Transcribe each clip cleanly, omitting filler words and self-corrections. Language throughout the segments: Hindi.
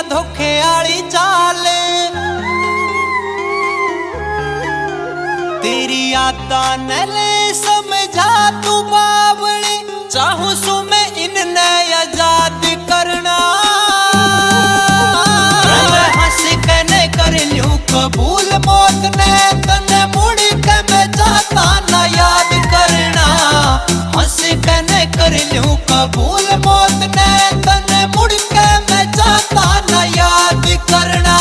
धोखे आली चाल तेरी यादां ने ले समझा तू बावली चाहूं सु मैं इनने आजाद करना हंस के ने कर लूं कबूल मौत ने तने मुड़ के मैं चाहता ना याद करना हंस के ने कर लूं कबूल मौत ने तने मुड़ के मैं चाहता ना याद करना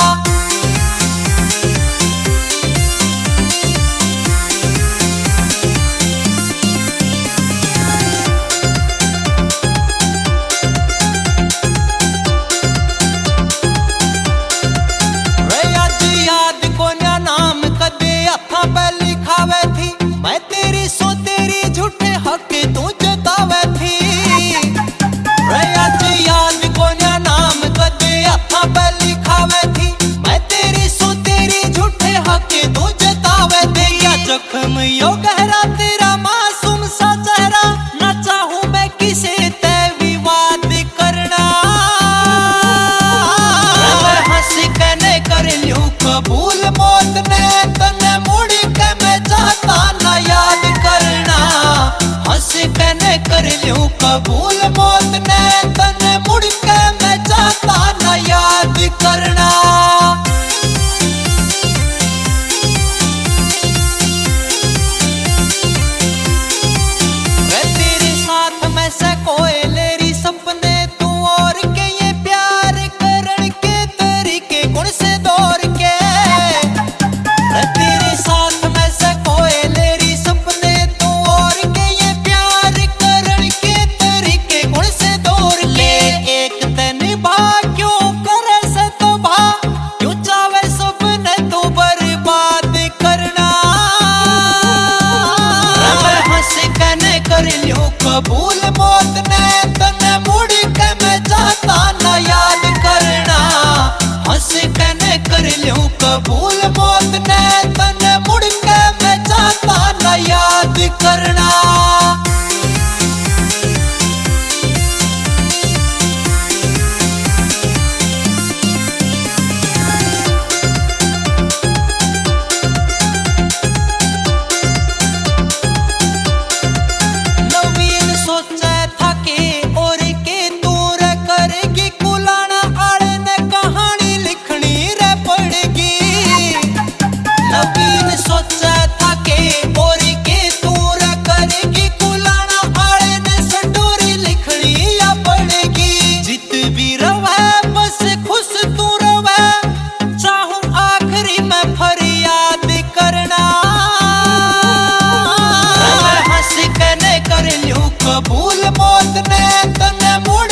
जख्म यो गहरा तेरा मासूम सा चेहरा ना चाहूं मैं किसे ते विवाद करना हंस के ने कर लूं कबूल मौत ने तने मुड़ के मैं चाहता ना याद करना हंस के ने कर लूं कबूल मौत ने तने मुड़ के मैं चाहता ना याद करना कबूल मौत ने तने मुड़ के मैं चाहता ना याद करना हंस के ने कर लूं कबूल मौत ने तने मुड़ के मैं चाहता ना याद करना कबूल मौत ने तने मुड़